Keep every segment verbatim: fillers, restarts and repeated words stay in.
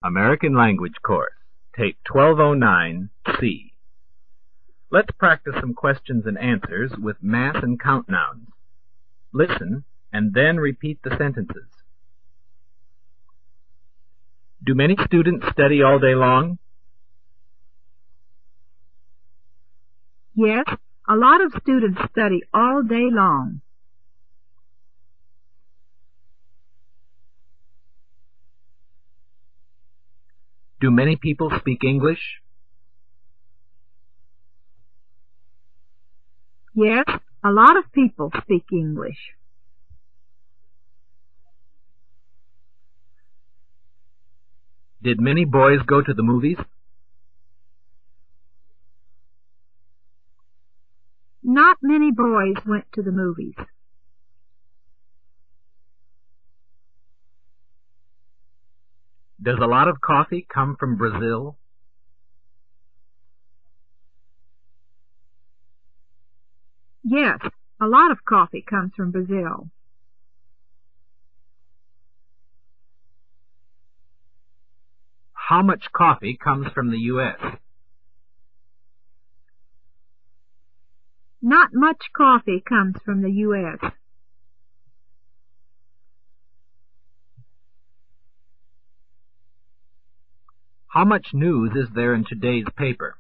American Language Course, Tape twelve oh nine, C. Let's practice some questions and answers with mass and count nouns. Listen, and then repeat the sentences. Do many students study all day long? Yes, a lot of students study all day long. Do many people speak English? Yes, a lot of people speak English. Did many boys go to the movies? Not many boys went to the movies. Does a lot of coffee come from Brazil? Yes, a lot of coffee comes from Brazil. How much coffee comes from the U S? Not much coffee comes from the U S How much news is there in today's paper?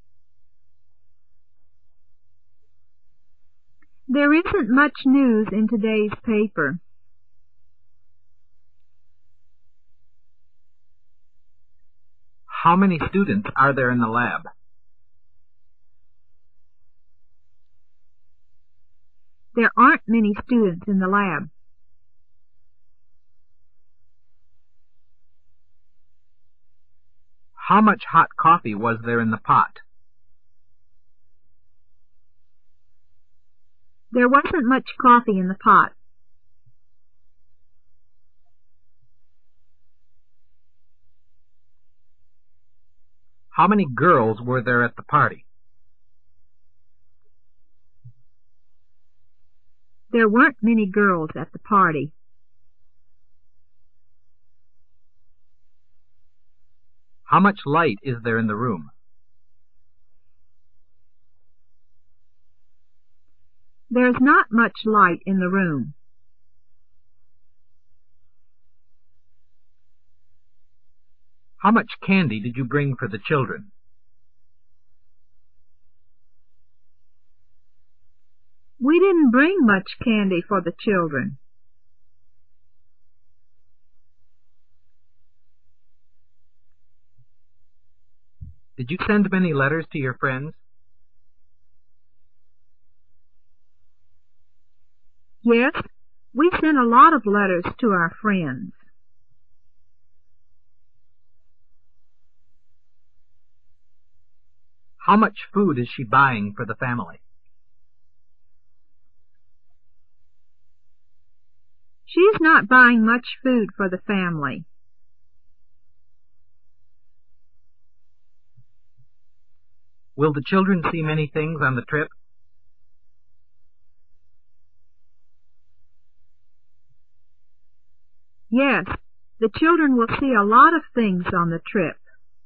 There isn't much news in today's paper. How many students are there in the lab? There aren't many students in the lab. How much hot coffee was there in the pot? There wasn't much coffee in the pot. How many girls were there at the party? There weren't many girls at the party. How much light is there in the room? There's not much light in the room. How much candy did you bring for the children? We didn't bring much candy for the children. Did you send many letters to your friends? Yes, we sent a lot of letters to our friends. How much food is she buying for the family? She's not buying much food for the family. Will the children see many things on the trip? Yes, the children will see a lot of things on the trip.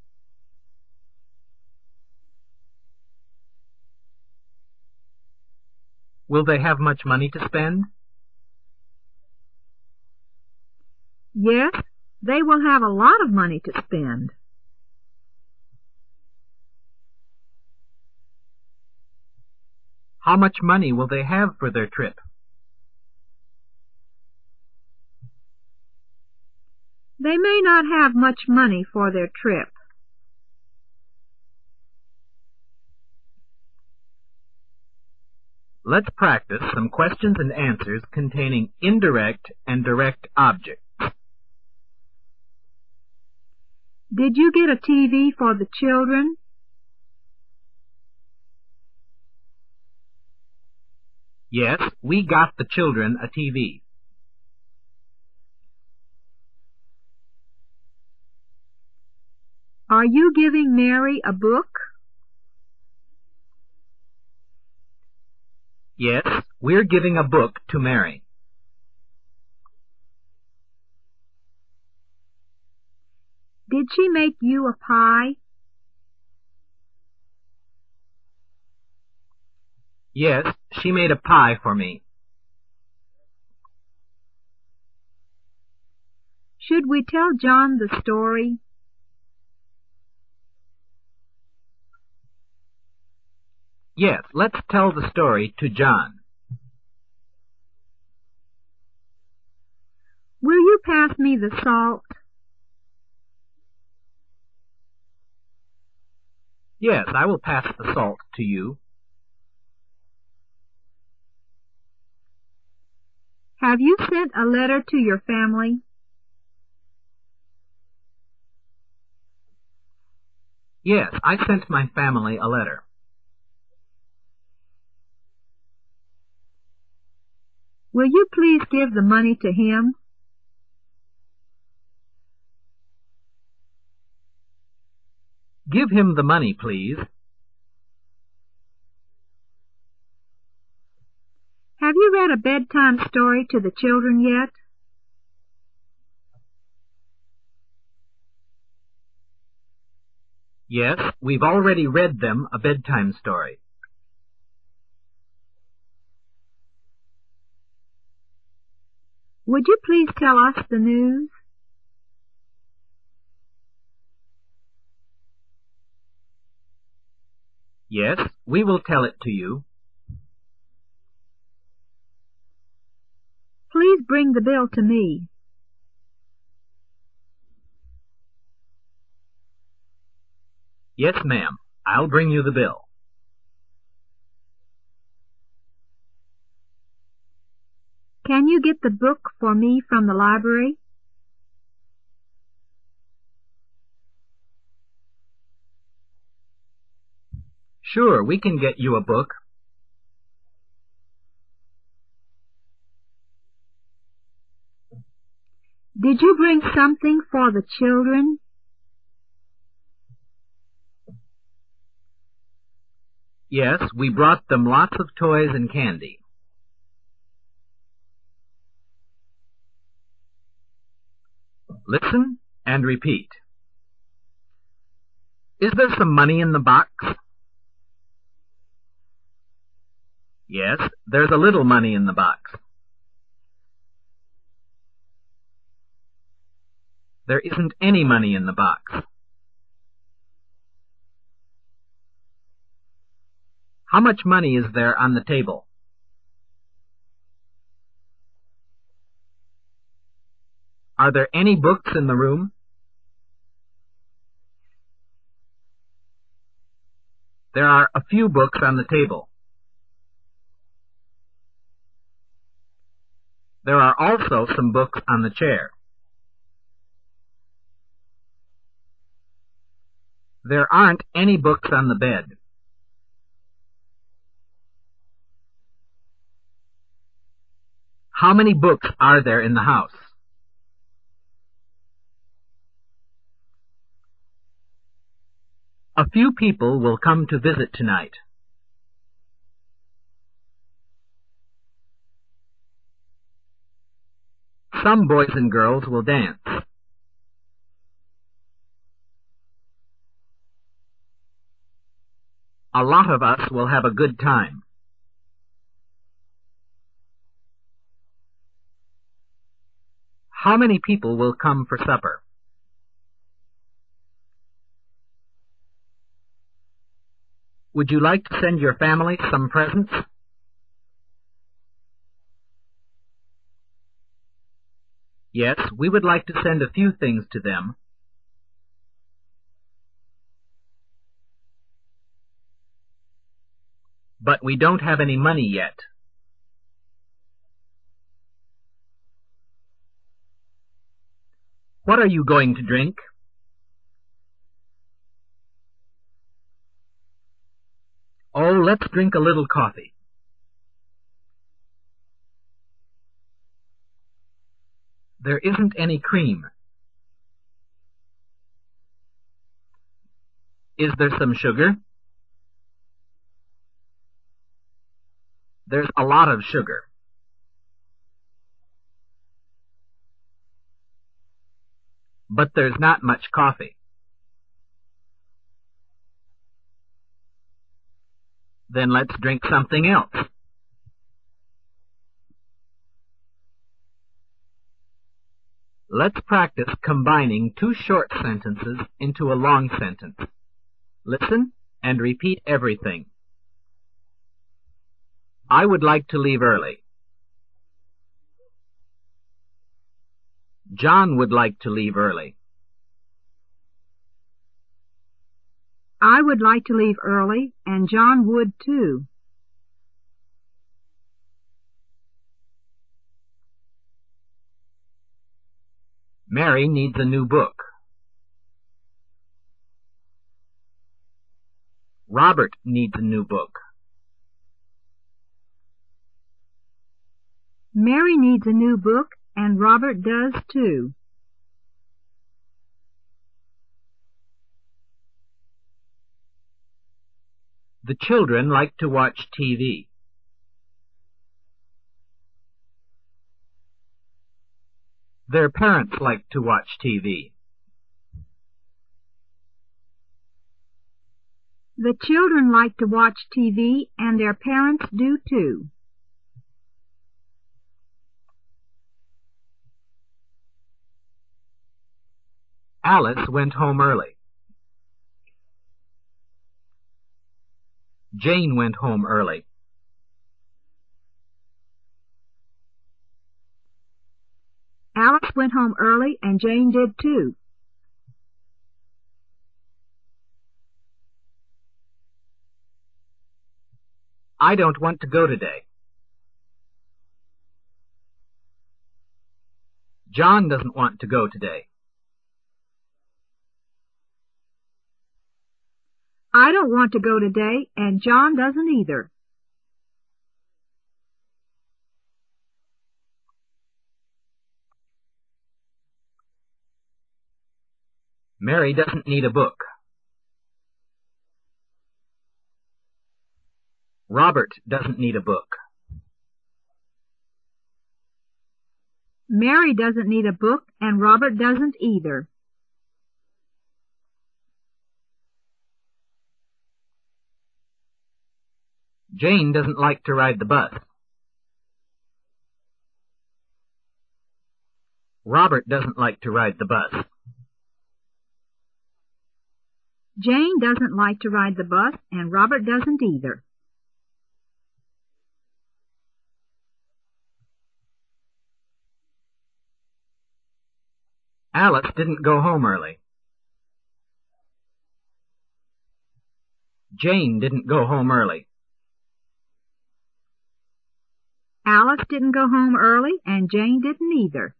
Will they have much money to spend? Yes, they will have a lot of money to spend. How much money will they have for their trip? They may not have much money for their trip. Let's practice some questions and answers containing indirect and direct objects. Did you get a T V for the children? Yes, we got the children a T V. Are you giving Mary a book? Yes, we're giving a book to Mary. Did Did she make you a pie? Yes, she made a pie for me. Should we tell John the story? Yes, let's tell the story to John. Will you pass me the salt? Yes, I will pass the salt to you. Have you sent a letter to your family? Yes, I sent my family a letter. Will you please give the money to him? Give him the money, please. Have you read a bedtime story to the children yet? Yes, we've already read them a bedtime story. Would you please tell us the news? Yes, we will tell it to you. Please bring the bill to me. Yes, ma'am. I'll bring you the bill. Can you get the book for me from the library? Sure, we can get you a book. Did you bring something for the children? Yes, we brought them lots of toys and candy. Listen and repeat. Is there some money in the box? Yes, there's a little money in the box. There isn't any money in the box. How much money is there on the table? Are there any books in the room? There are a few books on the table. There are also some books on the chair. There aren't any books on the bed. How many books are there in the house? A few people will come to visit tonight. Some boys and girls will dance. A lot of us will have a good time. How many people will come for supper? Would you like to send your family some presents? Yes, we would like to send a few things to them. But we don't have any money yet. What are you going to drink? Oh, let's drink a little coffee. There isn't any cream. Is there some sugar? There's a lot of sugar. but there's not much coffee. Then let's drink something else. Let's practice combining two short sentences into a long sentence. Listen and repeat everything. I would like to leave early. John would like to leave early. I would like to leave early, and John would too. Mary needs a new book. Robert needs a new book. Mary needs a new book, and Robert does too. The children like to watch T V. Their parents like to watch T V. The children like to watch T V, and their parents do too. Alice went home early. Jane went home early. Alice went home early, and Jane did too. I don't want to go today. John doesn't want to go today. I don't want to go today, and John doesn't either. Mary doesn't need a book. Robert doesn't need a book. Mary doesn't need a book, and Robert doesn't either. Jane doesn't like to ride the bus. Robert doesn't like to ride the bus. Jane doesn't like to ride the bus, and Robert doesn't either. Alice didn't go home early. Jane didn't go home early. Alice didn't go home early, and Jane didn't either.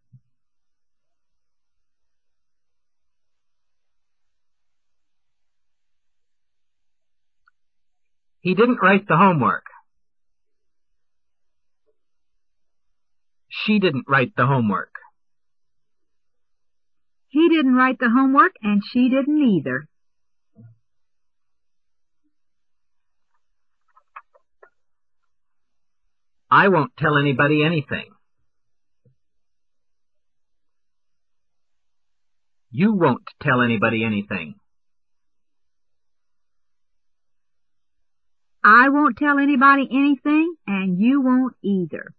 He didn't write the homework. She didn't write the homework. He didn't write the homework, and she didn't either. I won't tell anybody anything. You won't tell anybody anything. I won't tell anybody anything, and you won't either.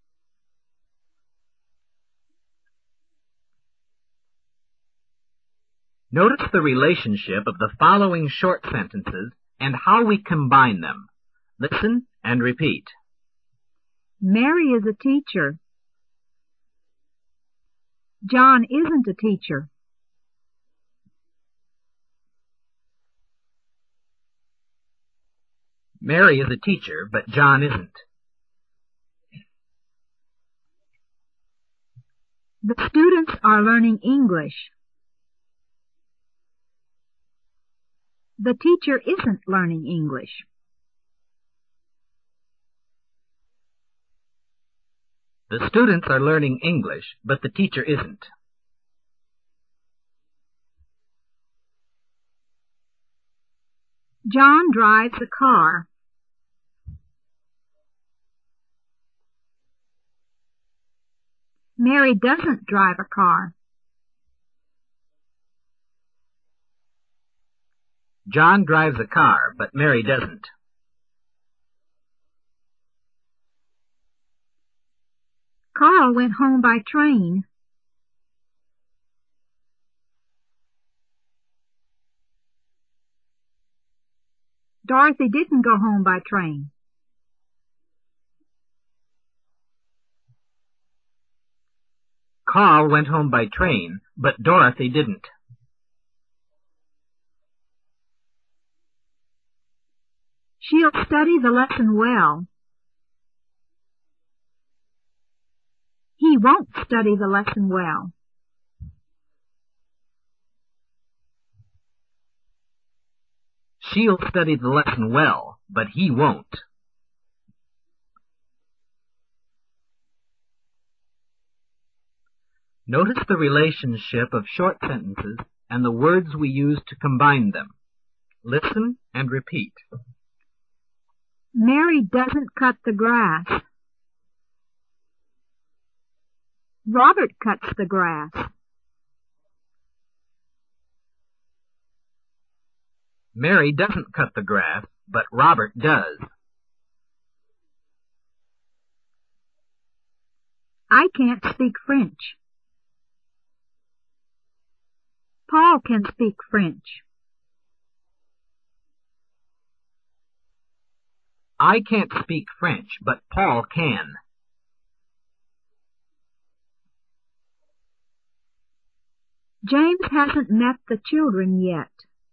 Notice the relationship of the following short sentences and how we combine them. Listen and repeat. Mary is a teacher. John isn't a teacher. Mary is a teacher, but John isn't. The students are learning English. The teacher isn't learning English. The students are learning English, but the teacher isn't. John drives a car. Mary doesn't drive a car. John drives a car, but Mary doesn't. Carl went home by train. Dorothy didn't go home by train. Carl went home by train, but Dorothy didn't. She'll study the lesson well. He won't study the lesson well. She'll study the lesson well, but he won't. Notice the relationship of short sentences and the words we use to combine them. Listen and repeat. Mary doesn't cut the grass. Robert cuts the grass. Mary doesn't cut the grass, but Robert does. I can't speak French. Paul can speak French. I can't speak French, but Paul can. James hasn't met the children yet.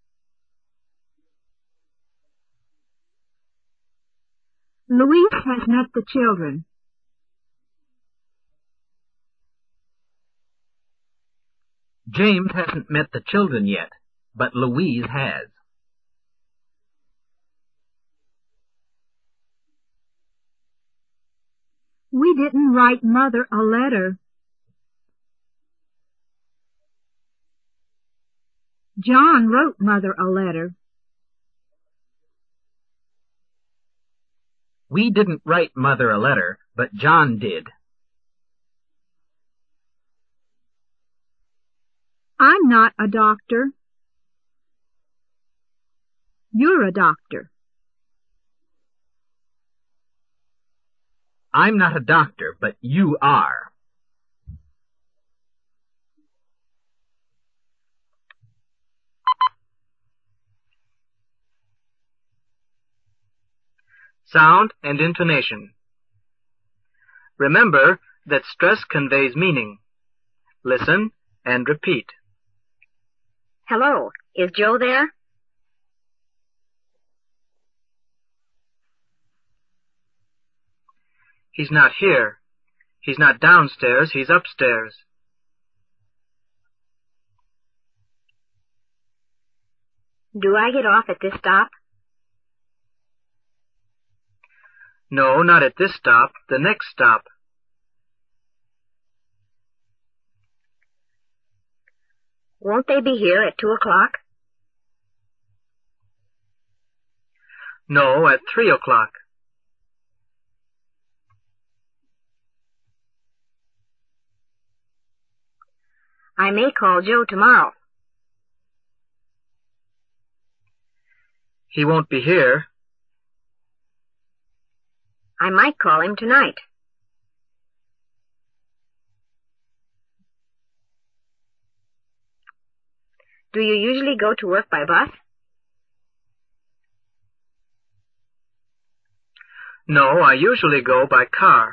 Louise has met the children. James hasn't met the children yet, but Louise has. We didn't write Mother a letter. John wrote Mother a letter. We didn't write Mother a letter, but John did. I'm not a doctor. You're a doctor. I'm not a doctor, but you are. Sound and intonation. Remember that stress conveys meaning. Listen and repeat. Hello, is Joe there? He's not here. He's not downstairs, he's upstairs. Do I get off at this stop? No, not at this stop, the next stop. Won't they be here at two o'clock? No, at three o'clock. I may call Joe tomorrow. He won't be here. I might call him tonight. Do you usually go to work by bus? No, I usually go by car.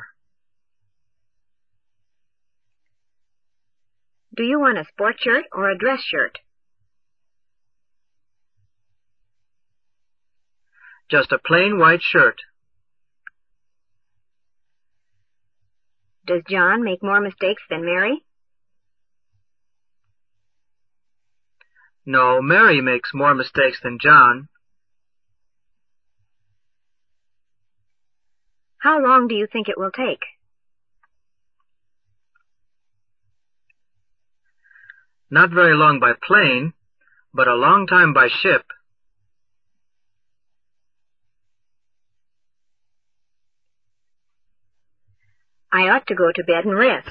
Do you want a sport shirt or a dress shirt? Just a plain white shirt. Does John make more mistakes than Mary? No, Mary makes more mistakes than John. How long do you think it will take? Not very long by plane, but a long time by ship. I ought to go to bed and rest.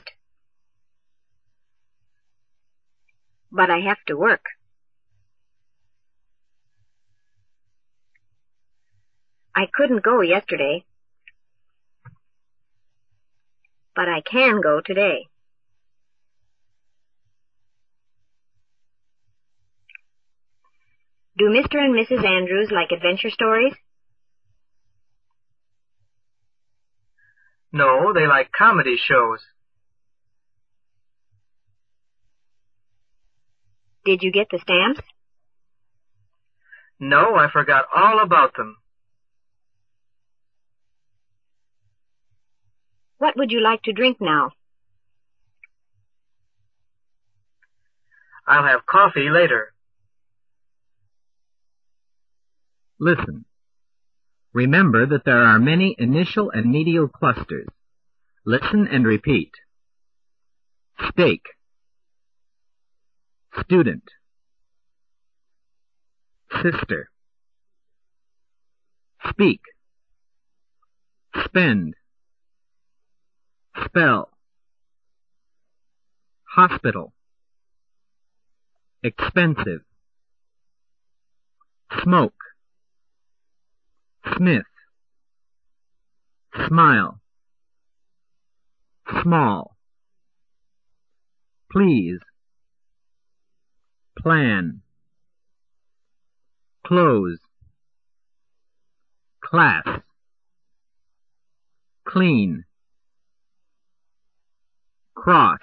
But I have to work. I couldn't go yesterday, but I can go today. Do Mister and Missus Andrews like adventure stories? No, they like comedy shows. Did you get the stamps? No, I forgot all about them. What would you like to drink now? I'll have coffee later. Listen. Remember that there are many initial and medial clusters. Listen and repeat. Steak. Student. Sister. Speak. Spend. Spell. Hospital. Expensive. Smoke. Smith. Smile. Small. Please. Plan. Close. Class. Clean. Cross.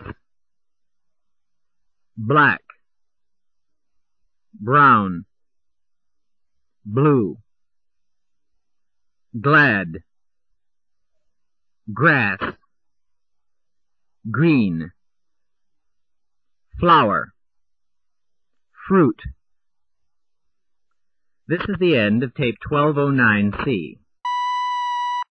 Black. Brown. Blue. Glad. Grass. Green. Flower. Fruit. This is the end of tape twelve oh nine C.